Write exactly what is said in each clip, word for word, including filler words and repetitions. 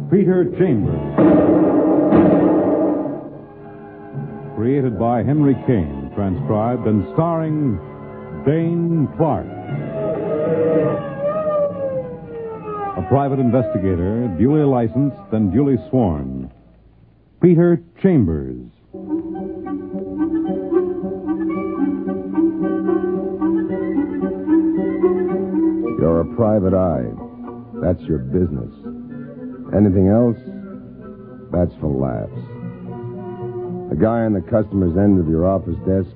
Peter Chambers. Created by Henry Kane, transcribed and starring Dane Clark. A private investigator, duly licensed and duly sworn. Peter Chambers. You're a private eye. That's your business. Anything else? That's for laughs. The guy on the customer's end of your office desk?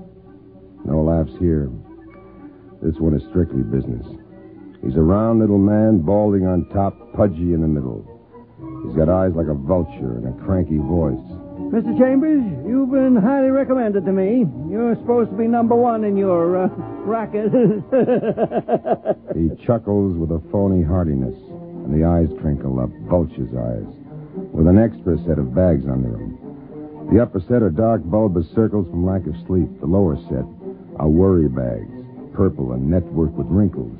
No laughs here. This one is strictly business. He's a round little man, balding on top, pudgy in the middle. He's got eyes like a vulture and a cranky voice. Mister Chambers, you've been highly recommended to me. You're supposed to be number one in your uh, racket. He chuckles with a phony heartiness, and the eyes crinkle up, vulture's eyes, with an extra set of bags under them. The upper set are dark, bulbous circles from lack of sleep. The lower set are worry bags, purple and networked with wrinkles.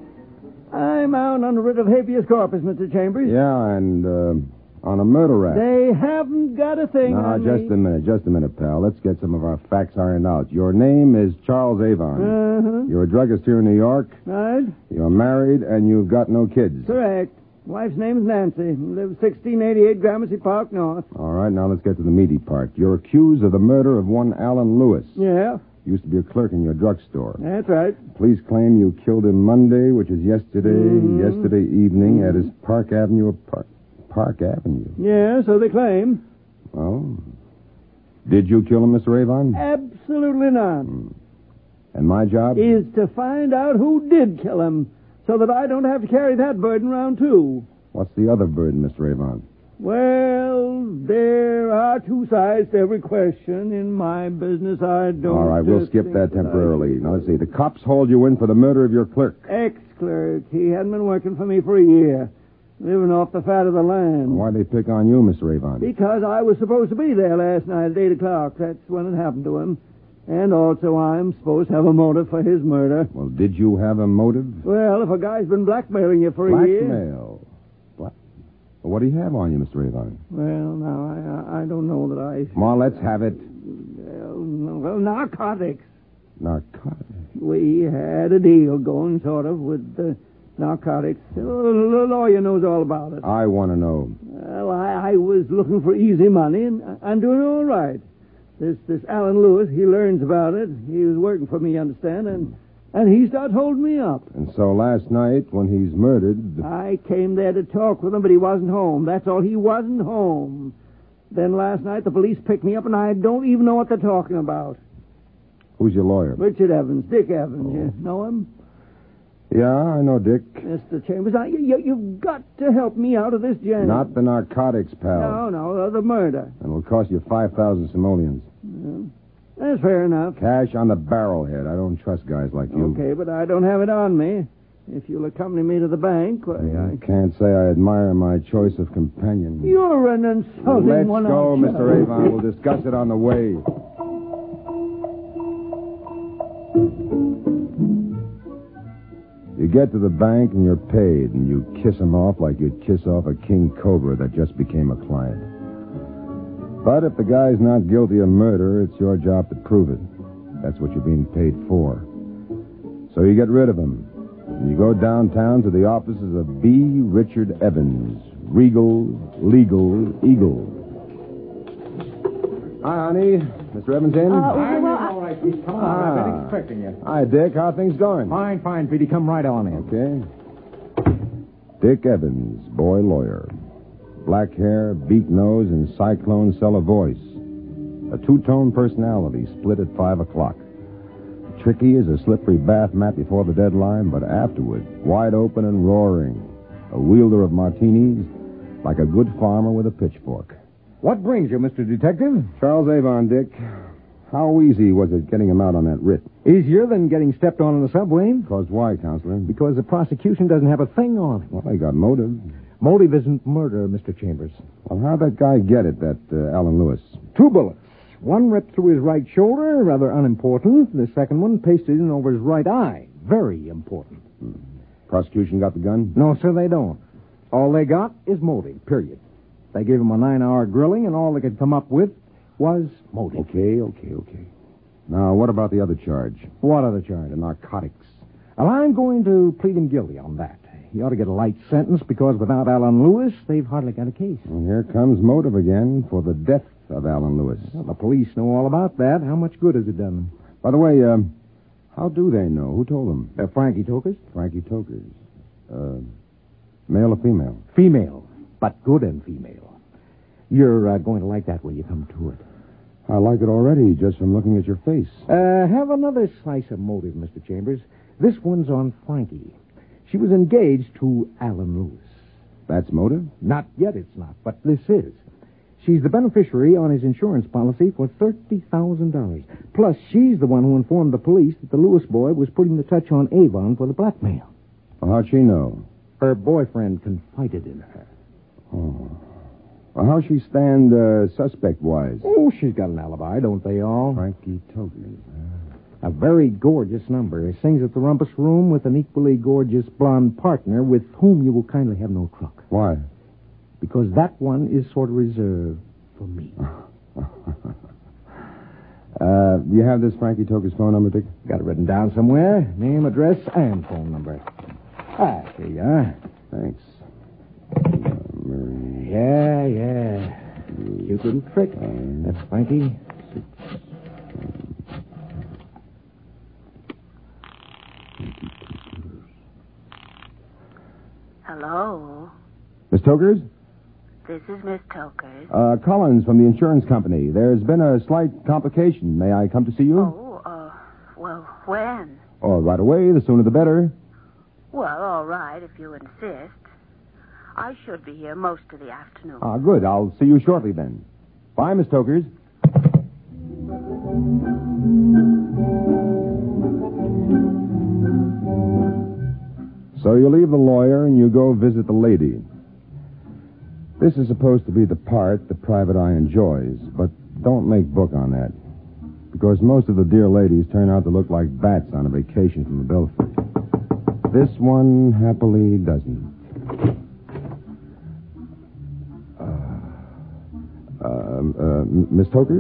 I'm out on a writ of habeas corpus, Mister Chambers. Yeah, and uh, on a murder rap. They haven't got a thing No, on just me. a minute, just a minute, pal. Let's get some of our facts ironed out. Your name is Charles Avon. Uh-huh. You're a druggist here in New York. Right? You're married, and you've got no kids. Correct. Wife's name is Nancy. Lives sixteen eighty-eight Gramercy Park North. All right, now let's get to the meaty part. You're accused of the murder of one Alan Lewis. Yeah, Used to be a clerk in your drugstore. that's right. Police claim you killed him Monday, which is yesterday, Mhm. yesterday evening at his Park Avenue apart- Park Avenue. Yeah, so they claim. Oh. Did you kill him, Mister Avon? Absolutely not. And my job? Is to find out who did kill him, so that I don't have to carry that burden around, too. What's the other burden, Mister Avon? Well, there are two sides to every question. In my business, I don't... All right, we'll uh, skip think that I- temporarily. Now, let's see. The cops hauled you in for the murder of your clerk. Ex-clerk. He hadn't been working for me for a year, living off the fat of the land. Why'd they pick on you, Mister Avon? Because I was supposed to be there last night at eight o'clock. That's when it happened to him. And also I'm supposed to have a motive for his murder. Well, did you have a motive? Well, if a guy's been blackmailing you for a year... Blackmail. Black... Well, what do you have on you, Mister Avon? Well, now, I, I don't know that I... Come on, let's have it. Well, no- well, narcotics. Narcotics. We had a deal going, sort of, with the narcotics. The lawyer knows all about it. I want to know. Well, I, I was looking for easy money, and I- I'm doing all right. This this Alan Lewis, he learns about it. He was working for me, you understand, and and he starts holding me up. And so last night, when he's murdered... I came there to talk with him, but he wasn't home. That's all. He wasn't home. Then last night, the police picked me up, and I don't even know what they're talking about. Who's your lawyer? Richard Evans, Dick Evans. Oh. You know him? Yeah, I know Dick. Mister Chambers, I, you, you've got to help me out of this jam. Not the narcotics, pal. No, no, the murder. And it'll cost you five thousand simoleons. Yeah. That's fair enough. Cash on the barrelhead. I don't trust guys like you. Okay, but I don't have it on me. If you'll accompany me to the bank, why, I can't say I admire my choice of companion. I... You're an insulting Let's one. go, aren't you? Mister Avon. We'll discuss it on the way. You get to the bank and you're paid, and you kiss him off like you'd kiss off a king cobra that just became a client. But if the guy's not guilty of murder, it's your job to prove it. That's what you're being paid for. So you get rid of him. And you go downtown to the offices of B. Richard Evans, Regal, Legal, Eagle. Hi, honey. Mister Evans in? Uh, I'm well, all right, Pete. Come on. I've been expecting you. Hi, Dick. How are things going? Fine, fine, Petey. Come right on in. Okay. Dick Evans, boy lawyer. Black hair, beak nose, and cyclone cellar voice. A two-tone personality split at five o'clock. Tricky as a slippery bath mat before the deadline, but afterward, wide open and roaring. A wielder of martinis, like a good farmer with a pitchfork. What brings you, Mister Detective? Charles Avon, Dick. How easy was it getting him out on that writ? Easier than getting stepped on in the subway? Caused why, Counselor? Because the prosecution doesn't have a thing on him. Well, they got motive. Motive isn't murder, Mister Chambers. Well, how'd that guy get it, that uh, Alan Lewis? Two bullets. One ripped through his right shoulder, rather unimportant. The second one pasted in over his right eye. Very important. Hmm. Prosecution got the gun? No, sir, they don't. All they got is motive, period. They gave him a nine-hour grilling, and all they could come up with was motive. Okay, okay, okay. Now, what about the other charge? What other charge? The narcotics. Well, I'm going to plead him guilty on that. He ought to get a light sentence because without Alan Lewis, they've hardly got a case. Well, here comes motive again for the death of Alan Lewis. Well, the police know all about that. How much good has it done them? By the way, um, how do they know? Who told them? Uh, Frankie Tokers? Frankie Tokers. Uh, male or female? Female, but good and female. You're uh, going to like that when you come to it. I like it already, just from looking at your face. Uh, have another slice of motive, Mister Chambers. This one's on Frankie. She was engaged to Alan Lewis. That's motive? Not yet, it's not, but this is. She's the beneficiary on his insurance policy for thirty thousand dollars. Plus, she's the one who informed the police that the Lewis boy was putting the touch on Avon for the blackmail. Well, how'd she know? Her boyfriend confided in her. Oh. Well, how'd she stand uh, suspect-wise? Oh, she's got an alibi, don't they all? Frankie Tokers. A very gorgeous number. He sings at the Rumpus Room with an equally gorgeous blonde partner with whom you will kindly have no truck. Why? Because that one is sort of reserved for me. uh, you have this Frankie Tokers phone number, Dick? Got it written down somewhere. Name, address, and phone number. Ah, here you are. Thanks. Yeah, yeah. Cute little trick. That's Frankie. Hello. Miss Tokers? This is Miss Tokers. Uh, Collins from the insurance company. There's been a slight complication. May I come to see you? Oh, uh, well, when? Oh, right away. The sooner the better. Well, all right, if you insist. I should be here most of the afternoon. Ah, good. I'll see you shortly then. Bye, Miss Tokers. So you leave the lawyer and you go visit the lady. This is supposed to be the part the private eye enjoys, but don't make book on that. Because most of the dear ladies turn out to look like bats on a vacation from the Belfry. This one happily doesn't. Uh, uh, Miss Tokers?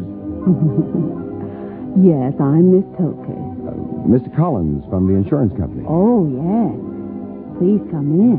Yes, I'm Miss Tokers. Uh, Mister Collins from the insurance company. Oh, yes. Please come in.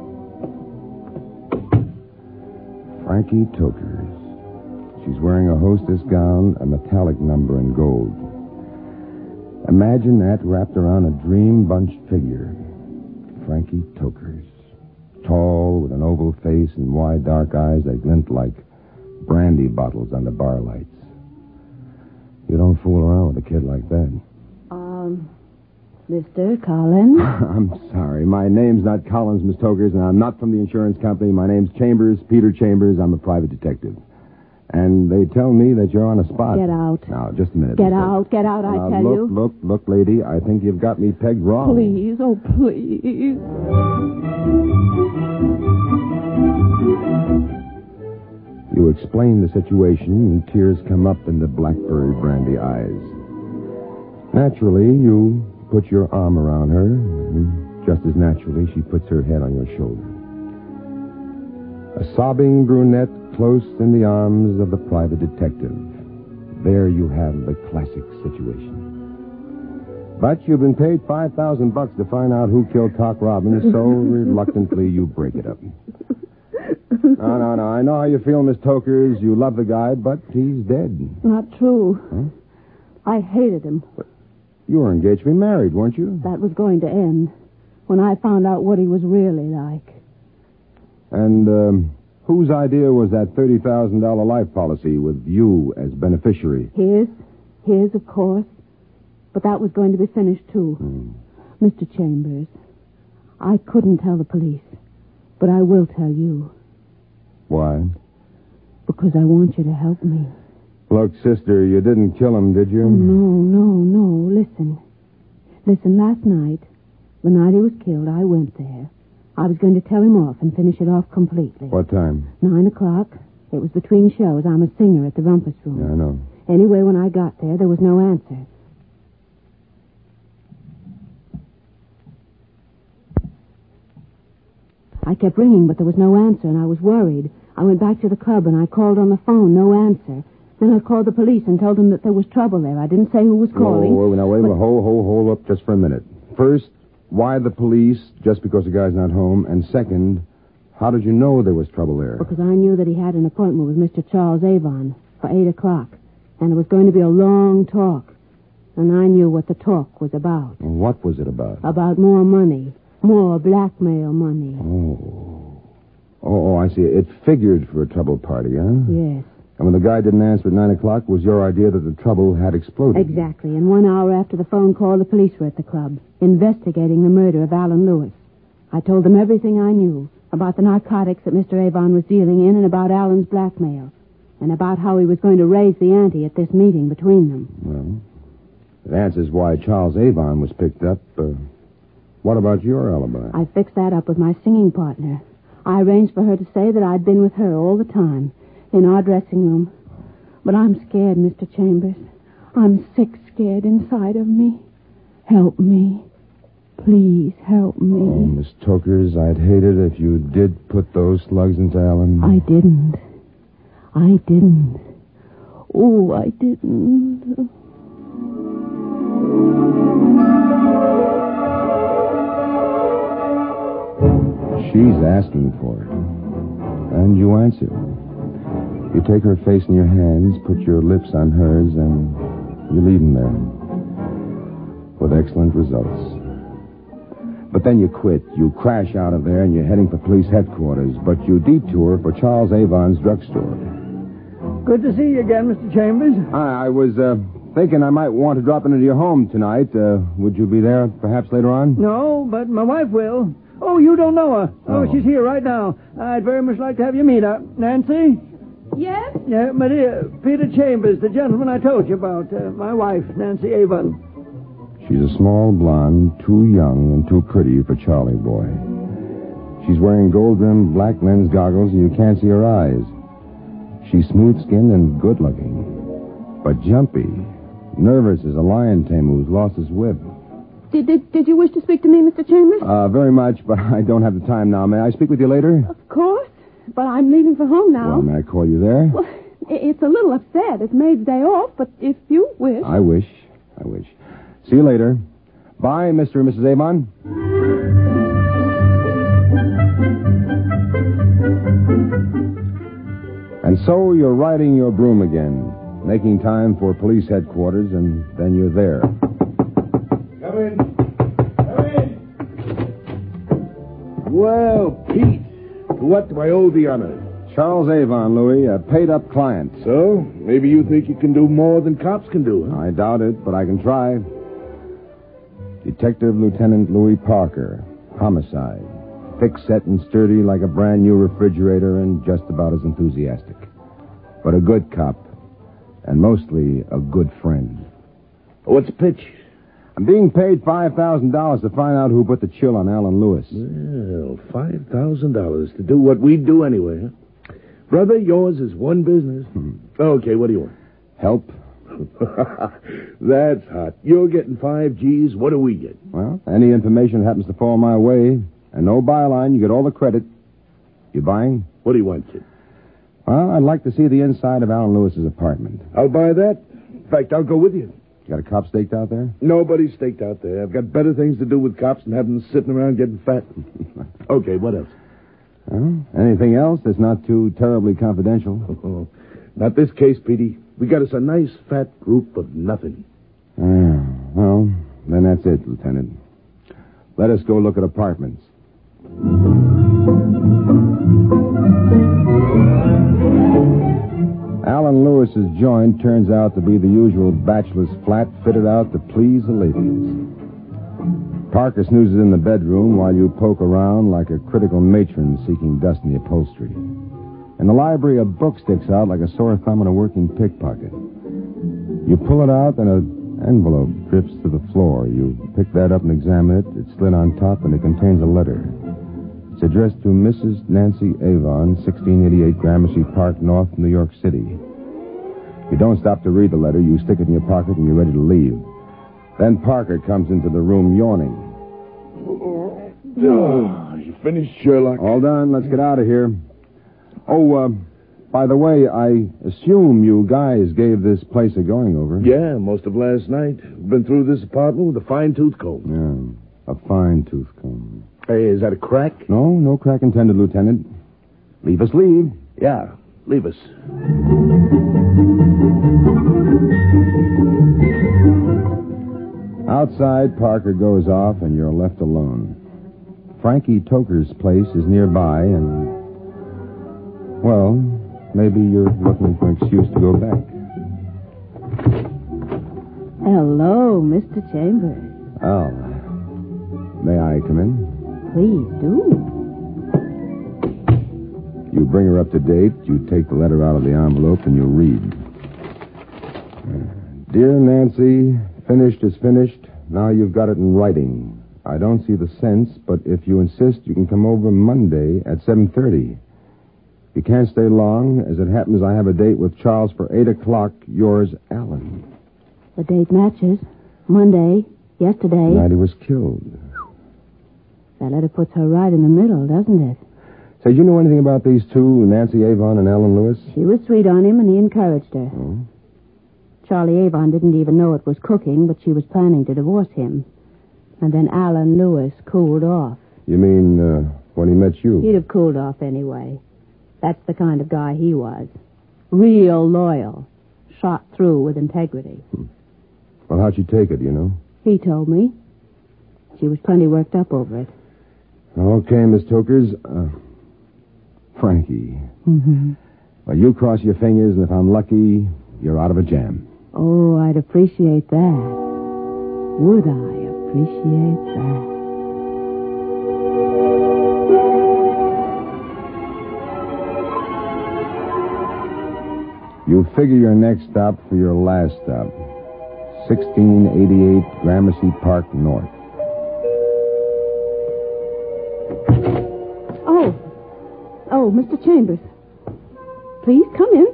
Frankie Tokers. She's wearing a hostess gown, a metallic number in gold. Imagine that wrapped around a dream bunched figure. Frankie Tokers. Tall, with an oval face and wide dark eyes that glint like brandy bottles under bar lights. You don't fool around with a kid like that. Um, Mister Collins? I'm sorry. My name's not Collins, Miss Tokers, and I'm not from the insurance company. My name's Chambers, Peter Chambers. I'm a private detective. And they tell me that you're on a spot. Get out. Now, just a minute. Get Miss out, get out, I now, tell look, you. Look, look, look, lady, I think you've got me pegged wrong. Please, oh, please. You explain the situation, and tears come up in the blackberry brandy eyes. Naturally, you put your arm around her, and just as naturally, she puts her head on your shoulder. A sobbing brunette close in the arms of the private detective. There you have the classic situation. But you've been paid five thousand bucks to find out who killed Cock Robbins, so reluctantly you break it up. No, no, no. I know how you feel, Miss Tokers. You love the guy, but he's dead. Not true. Huh? I hated him. But you were engaged to be married, weren't you? That was going to end when I found out what he was really like. And um, whose idea was that thirty thousand dollars life policy with you as beneficiary? His. His, of course. But that was going to be finished, too. Hmm. Mister Chambers, I couldn't tell the police, but I will tell you. Why? Because I want you to help me. Look, sister, you didn't kill him, did you? Oh, no, no, no. Listen. Listen, last night, the night he was killed, I went there. I was going to tell him off and finish it off completely. What time? Nine o'clock. It was between shows. I'm a singer at the Rumpus Room. Yeah, I know. Anyway, when I got there, there was no answer. I kept ringing, but there was no answer, and I was worried. I went back to the club, and I called on the phone. No answer. Then I called the police and told them that there was trouble there. I didn't say who was calling. Oh, now, wait a but... minute. Hold, hold, hold up just for a minute. First, why the police just because the guy's not home? And second, how did you know there was trouble there? Because I knew that he had an appointment with Mister Charles Avon for eight o'clock. And it was going to be a long talk. And I knew what the talk was about. What was it about? About more money. More blackmail money. Oh. Oh, oh, I see. It figured for a trouble party, huh? Yes. And when the guy didn't answer at nine o'clock, was your idea that the trouble had exploded? Exactly. And one hour after the phone call, the police were at the club, investigating the murder of Alan Lewis. I told them everything I knew about the narcotics that Mister Avon was dealing in and about Alan's blackmail, and about how he was going to raise the ante at this meeting between them. Well, it answers why Charles Avon was picked up. Uh, what about your alibi? I fixed that up with my singing partner. I arranged for her to say that I'd been with her all the time, in our dressing room. But I'm scared, Mister Chambers. I'm sick scared inside of me. Help me. Please help me. Oh, Miss Tokers, I'd hate it if you did put those slugs into Alan. I didn't. I didn't. Oh, I didn't. She's asking for it. And you answer. You take her face in your hands, put your lips on hers, and you leave them there. With excellent results. But then you quit. You crash out of there, and you're heading for police headquarters. But you detour for Charles Avon's drugstore. Good to see you again, Mister Chambers. I, I was uh, thinking I might want to drop into your home tonight. Uh, would you be there perhaps later on? No, but my wife will. Oh, you don't know her. Oh, Oh. she's here right now. I'd very much like to have you meet her. Nancy? Yes? Yeah, my dear, Peter Chambers, the gentleman I told you about. Uh, my wife, Nancy Avon. She's a small blonde, too young and too pretty for Charlie boy. She's wearing gold-rimmed black lens goggles, and you can't see her eyes. She's smooth-skinned and good-looking, but jumpy, nervous as a lion tamer who's lost his whip. Did, did, did you wish to speak to me, Mister Chambers? Uh, very much, but I don't have the time now. May I speak with you later? Of course. But I'm leaving for home now. Well, may I call you there? Well, it's a little upset. It's Maid's day off, but if you wish... I wish. I wish. See you later. Bye, Mister and Missus Avon. And so you're riding your broom again, making time for police headquarters, and then you're there. Come in. Come in. Well, Pete, to what do I owe the honor? Charles Avon, Louis, a paid-up client. So, maybe you think you can do more than cops can do, huh? I doubt it, but I can try. Detective Lieutenant Louis Parker, homicide. Thick-set and sturdy like a brand-new refrigerator and just about as enthusiastic. But a good cop, and mostly a good friend. What's the pitch? I'm being paid five thousand dollars to find out who put the chill on Alan Lewis. Well, five thousand dollars to do what we do anyway, huh? Brother, yours is one business. Hmm. Okay, what do you want? Help? That's hot. You're getting five G's. What do we get? Well, any information that happens to fall my way, and no byline, you get all the credit. You buying? What do you want, kid? Well, I'd like to see the inside of Alan Lewis's apartment. I'll buy that. In fact, I'll go with you. You got a cop staked out there? Nobody's staked out there. I've got better things to do with cops than having them sitting around getting fat. Okay, what else? Well, anything else that's not too terribly confidential? Oh, not this case, Petey. We got us a nice fat group of nothing. Ah, well, then that's it, Lieutenant. Let us go look at apartments. Alan Lewis's joint turns out to be the usual bachelor's flat fitted out to please the ladies. Parker snoozes in the bedroom while you poke around like a critical matron seeking dust in the upholstery. In the library, a book sticks out like a sore thumb in a working pickpocket. You pull it out, and an envelope drifts to the floor. You pick that up and examine it. It's slid on top, and it contains a letter. It's addressed to Missus Nancy Avon, sixteen eighty-eight Gramercy Park North, New York City. You don't stop to read the letter. You stick it in your pocket, and you're ready to leave. Then Parker comes into the room yawning. Oh, you finished, Sherlock? All done. Let's get out of here. Oh, uh, by the way, I assume you guys gave this place a going over. Yeah, most of last night. Been through this apartment with a fine-tooth comb. Yeah, a fine-tooth comb. Hey, is that a crack? No, no crack intended, Lieutenant. Leave us leave. Yeah, leave us. Outside, Parker goes off, and you're left alone. Frankie Toker's place is nearby, and, well, maybe you're looking for an excuse to go back. Hello, Mister Chambers. Al, may I come in? Please do. You bring her up to date, you take the letter out of the envelope, and you read. Dear Nancy, finished is finished. Now you've got it in writing. I don't see the sense, but if you insist, you can come over Monday at seven thirty. You can't stay long. As it happens, I have a date with Charles for eight o'clock. Yours, Alan. The date matches. Monday, yesterday. Night he was killed. That letter puts her right in the middle, doesn't it? Say, do you know anything about these two, Nancy Avon and Alan Lewis? She was sweet on him, and he encouraged her. Oh? Charlie Avon didn't even know it was cooking, but she was planning to divorce him. And then Alan Lewis cooled off. You mean uh, when he met you? He'd have cooled off anyway. That's the kind of guy he was. Real loyal. Shot through with integrity. Hmm. Well, how'd she take it, you know? He told me. She was plenty worked up over it. Okay, Miss Tokers. Uh, Frankie. Mm-hmm. Well, you cross your fingers, and if I'm lucky, you're out of a jam. Oh, I'd appreciate that. Would I appreciate that? You figure your next stop for your last stop. sixteen eighty-eight Gramercy Park North. Oh. Oh, Mister Chambers. Please come in.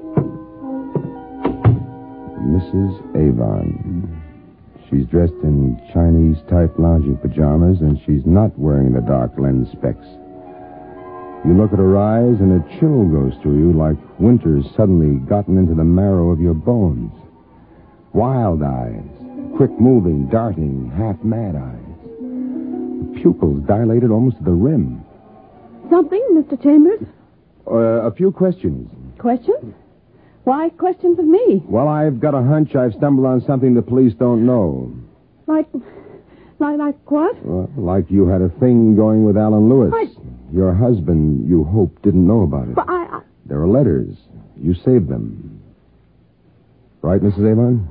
Missus Avon. She's dressed in Chinese-type lounging pajamas, and she's not wearing the dark lens specs. You look at her eyes, and a chill goes through you like winter's suddenly gotten into the marrow of your bones. Wild eyes, quick-moving, darting, half-mad eyes. The pupils dilated almost to the rim. Something, Mister Chambers? Uh, a few questions. Questions? Why questions of me? Well, I've got a hunch I've stumbled on something the police don't know. Like, like, like what? Well, like you had a thing going with Alan Lewis. I... Your husband, you hope, didn't know about it. But I, I... There are letters. You saved them. Right, Missus Avon?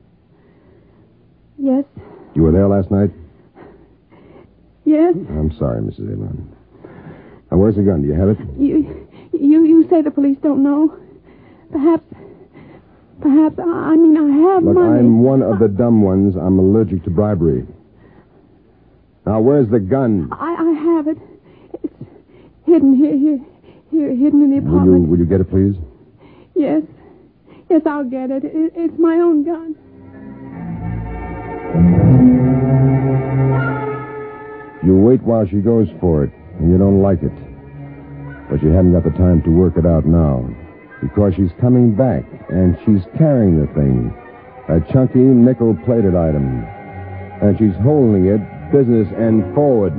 Yes. You were there last night? Yes. I'm sorry, Missus Avon. Now, where's the gun? Do you have it? You, you, you say the police don't know. Perhaps, perhaps, I mean, I have Look, money. I'm one of the dumb ones. I'm allergic to bribery. Now, where's the gun? I, I have it. It's hidden here, here, here, hidden in the Will you, apartment. will you get it, please? Yes. Yes, I'll get it. it. It's my own gun. You wait while she goes for it, and you don't like it. But you haven't got the time to work it out now. Because she's coming back, and she's carrying the thing. A chunky, nickel-plated item. And she's holding it, business end forward.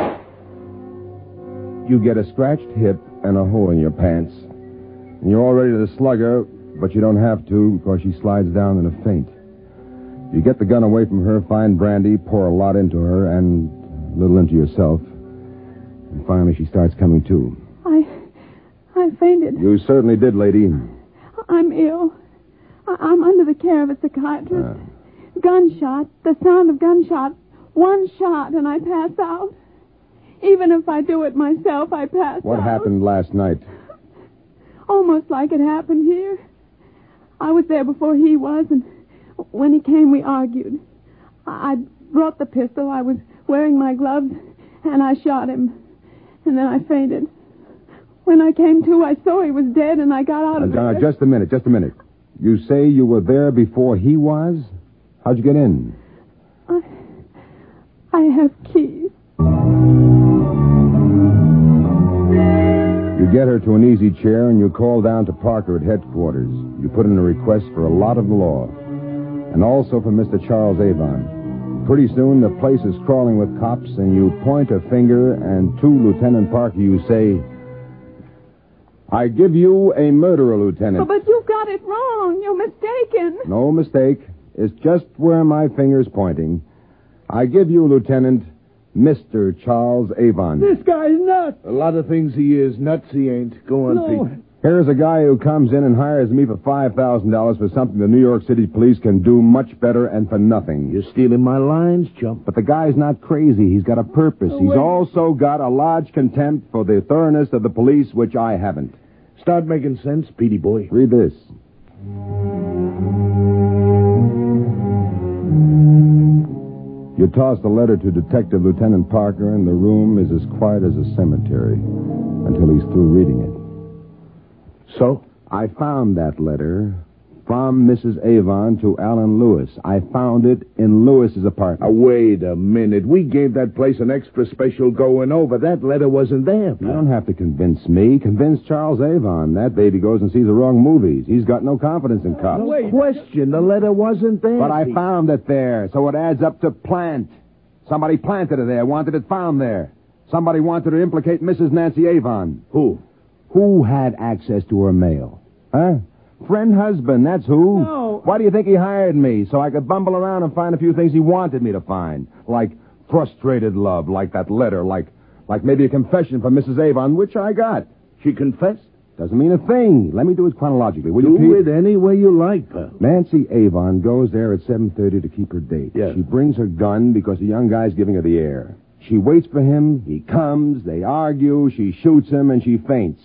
You get a scratched hip and a hole in your pants. And you're all ready to slug her, but you don't have to because she slides down in a faint. You get the gun away from her, find brandy, pour a lot into her, and a little into yourself. And finally she starts coming to. I... I fainted. You certainly did, lady. I'm ill. I- I'm under the care of a psychiatrist. Uh. Gunshot, the sound of gunshot. One shot and I pass out. Even if I do it myself, I pass What out. What happened last night? Almost like it happened here. I was there before he was, and when he came, we argued. I, I brought the pistol. I was wearing my gloves, and I shot him. And then I fainted. When I came to, I saw he was dead, and I got out of uh, there. Just a minute, just a minute. You say you were there before he was? How'd you get in? I, I have keys. You get her to an easy chair and you call down to Parker at headquarters. You put in a request for a lot of the law. And also for Mister Charles Avon. Pretty soon the place is crawling with cops and you point a finger and to Lieutenant Parker you say, I give you a murderer, Lieutenant. Oh, but you got it wrong. You're mistaken. No mistake. It's just where my finger's pointing. I give you, Lieutenant, Mister Charles Avon. This guy's nuts. A lot of things he is. Nuts he ain't. Go on, No. Pete. Here's a guy who comes in and hires me for five thousand dollars for something the New York City police can do much better and for nothing. You're stealing my lines, chump. But the guy's not crazy. He's got a purpose. Oh, He's wait. also got a large contempt for the thoroughness of the police, which I haven't. Start making sense, Petey boy. Read this. You toss the letter to Detective Lieutenant Parker, and the room is as quiet as a cemetery until he's through reading it. So? I found that letter from Missus Avon to Alan Lewis. I found it in Lewis's apartment. Now, wait a minute. We gave that place an extra special going over. That letter wasn't there. You don't have to convince me. Convince Charles Avon. That baby goes and sees the wrong movies. He's got no confidence in cops. No question. The letter wasn't there. But I Pete. found it there, so it adds up to plant. Somebody planted it there, wanted it found there. Somebody wanted to implicate Missus Nancy Avon. Who? Who had access to her mail? Huh? Friend husband, that's who. No. Why do you think he hired me? So I could bumble around and find a few things he wanted me to find. Like frustrated love, like that letter, like like maybe a confession from Missus Avon, which I got. She confessed? Doesn't mean a thing. Let me do it chronologically, will you, Do Pete? it any way you like, pal. Nancy Avon goes there at seven thirty to keep her date. Yeah. She brings her gun because the young guy's giving her the air. She waits for him. He comes. They argue. She shoots him, and she faints.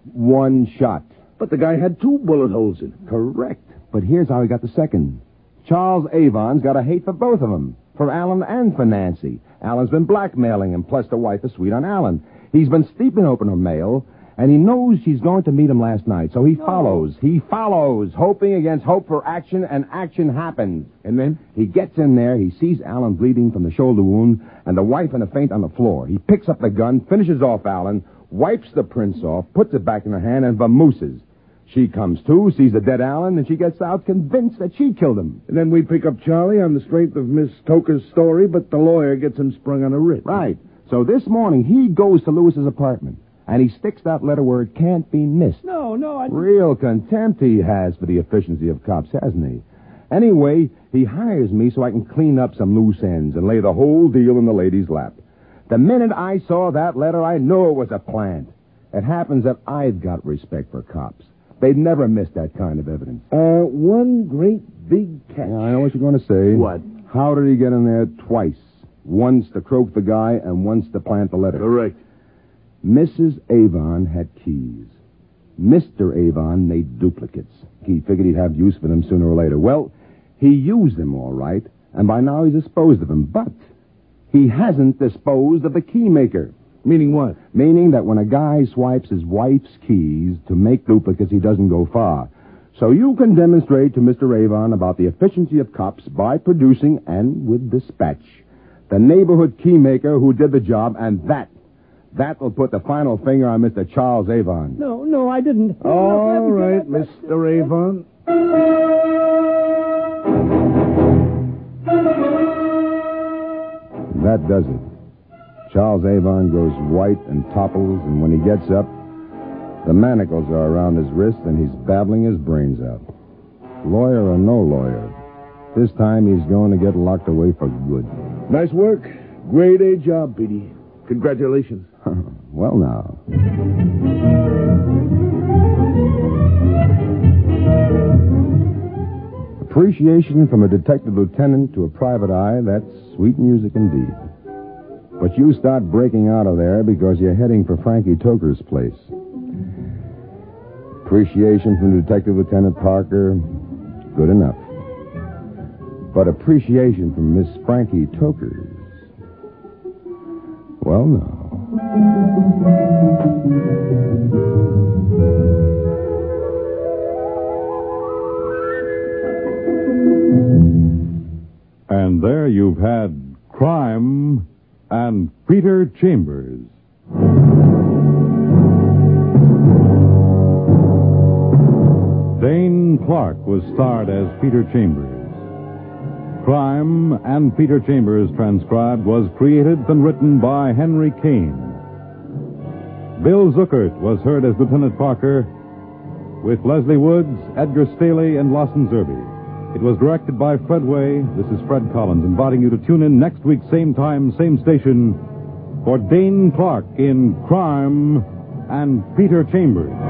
One shot. But the guy had two bullet holes in him. Correct. But here's how he got the second. Charles Avon's got a hate for both of them. For Alan and for Nancy. Alan's been blackmailing him, plus the wife is sweet on Alan. He's been steeping open her mail, and he knows she's going to meet him last night, so he No. follows. He follows, hoping against hope for action, and action happens. And then? He gets in there, he sees Alan bleeding from the shoulder wound, and the wife in a faint on the floor. He picks up the gun, finishes off Alan, wipes the prints off, puts it back in her hand, and vamooses. She comes to, sees the dead Alan, and she gets out convinced that she killed him. And then we pick up Charlie on the strength of Miss Toker's story, but the lawyer gets him sprung on a writ. Right. So this morning, he goes to Lewis's apartment, and he sticks that letter where it can't be missed. No, no, I... Real contempt he has for the efficiency of cops, hasn't he? Anyway, he hires me so I can clean up some loose ends and lay the whole deal in the lady's lap. The minute I saw that letter, I knew it was a plant. It happens that I've got respect for cops. They'd never miss that kind of evidence. Uh, one great big catch. Yeah, I know what you're going to say. What? How did he get in there twice? Once to croak the guy and once to plant the letter. Correct. Missus Avon had keys. Mister Avon made duplicates. He figured he'd have use for them sooner or later. Well, he used them all right, and by now he's disposed of them. But he hasn't disposed of the key maker. Meaning what? Meaning that when a guy swipes his wife's keys to make duplicates, he doesn't go far. So you can demonstrate to Mister Avon about the efficiency of cops by producing, and with dispatch, the neighborhood key maker who did the job, and that, that will put the final finger on Mister Charles Avon. No, no, I didn't. All No, right, that- Mister Avon. That does it. Charles Avon goes white and topples, and when he gets up, the manacles are around his wrist, and he's babbling his brains out. Lawyer or no lawyer, this time he's going to get locked away for good. Nice work. Grade A job, Petey. Congratulations. Well, now. Appreciation from a detective lieutenant to a private eye, that's sweet music indeed. But you start breaking out of there because you're heading for Frankie Toker's place. Appreciation from Detective Lieutenant Parker, good enough. But appreciation from Miss Frankie Toker's, well, no. And there you've had Crime and Peter Chambers. Dane Clark was starred as Peter Chambers. Crime and Peter Chambers, transcribed, was created and written by Henry Kane. Bill Zuckert was heard as Lieutenant Parker, with Leslie Woods, Edgar Staley, and Lawson Zerbe. It was directed by Fred Way. This is Fred Collins, inviting you to tune in next week, same time, same station, for Dane Clark in Crime and Peter Chambers.